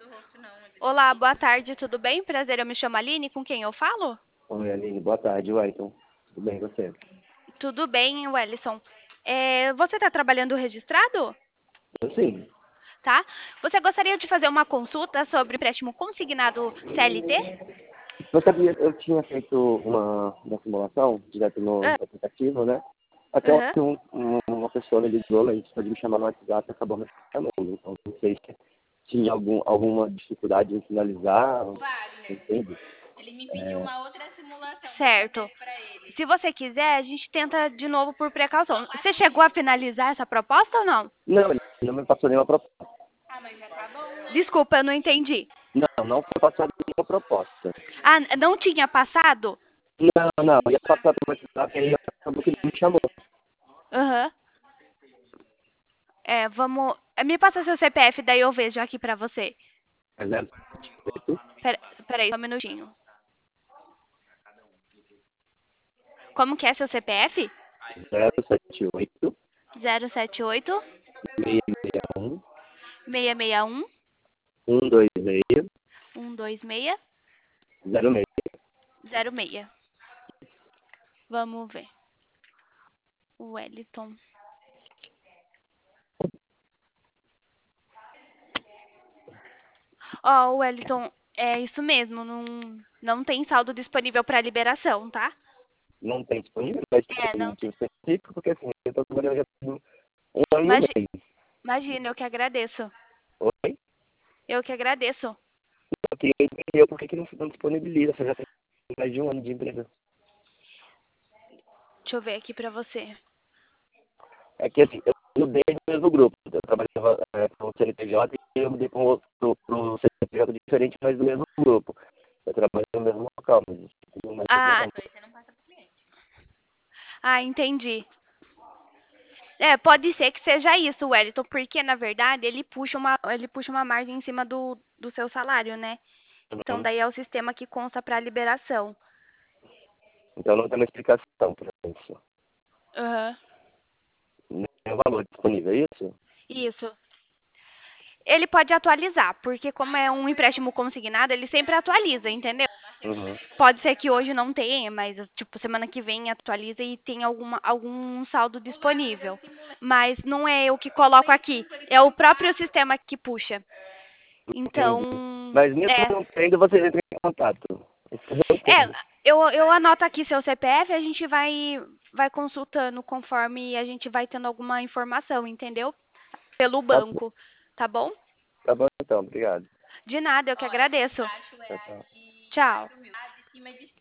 Olá, boa tarde, tudo bem? Prazer, eu me chamo Aline, com quem eu falo? Oi, Aline, boa tarde, Wellington. Tudo bem, e você? Tudo bem, Wellison. Você está trabalhando registrado? Eu sim. Tá? Você gostaria de fazer uma consulta sobre empréstimo consignado CLT? Eu sabia, eu tinha feito uma simulação direto no Ah, aplicativo, né? Até aham. ontem uma pessoa me ligou, a gente pode me chamar no WhatsApp e acabou me chamando. Então, não sei se tinha alguma dificuldade em finalizar, entende? É, Certo. Se você quiser, a gente tenta de novo por precaução. Você chegou a finalizar essa proposta ou não? não, ele não me passou nenhuma proposta. Desculpa, eu não entendi. Não foi passada nenhuma proposta. Ah, não tinha passado? Não, ia passar pelo WhatsApp e aí acabou que ele me chamou. Aham. Vamos. Me passa seu CPF, daí eu vejo aqui pra você. É 078 Peraí, só um minutinho. Como que é seu CPF? 078 078 661 661 126 126 06. 06. Vamos ver. O Wellington. Ó, Wellington, é isso mesmo. Não tem saldo disponível para liberação, tá? Não tem disponível, mas tem algum Não tem. motivo específico, porque assim, eu estou trabalhando já tem um ano e um Imagi- mês. Imagina, eu que agradeço. Oi? Eu que agradeço. Eu queria entender por que que não disponibiliza, você já tem mais de um ano de empresa. Deixa eu ver aqui pra você. É que assim, eu mudei do mesmo grupo. Eu trabalhava para o CNPJ e eu mudei para um CNPJ diferente, mas do mesmo grupo. Eu trabalho no mesmo local, mas não mais Ah, problema. entendi. Pode ser que seja isso, Wellington, porque na verdade ele puxa uma margem em cima do seu salário, né? Então Uhum. daí é o sistema que consta para liberação. Então não tem uma explicação para isso. Aham. Nem o valor disponível, é isso? Isso. Ele pode atualizar, porque como é um empréstimo consignado, ele sempre atualiza, entendeu? Uhum. Pode ser que hoje não tenha, mas tipo, semana que vem atualiza e tem algum saldo disponível. Mas não é eu que coloco aqui, é o próprio sistema que puxa. Entendi. Então, Mas mesmo não tendo, você entra em contato. Isso que eu não é, entendo. eu anoto aqui seu CPF, a gente vai consultando conforme a gente vai tendo alguma informação, entendeu? Pelo Tá bom, banco, tá bom? tá bom então, obrigado. De nada, eu que agradeço. Tchau, tchau. Tchau.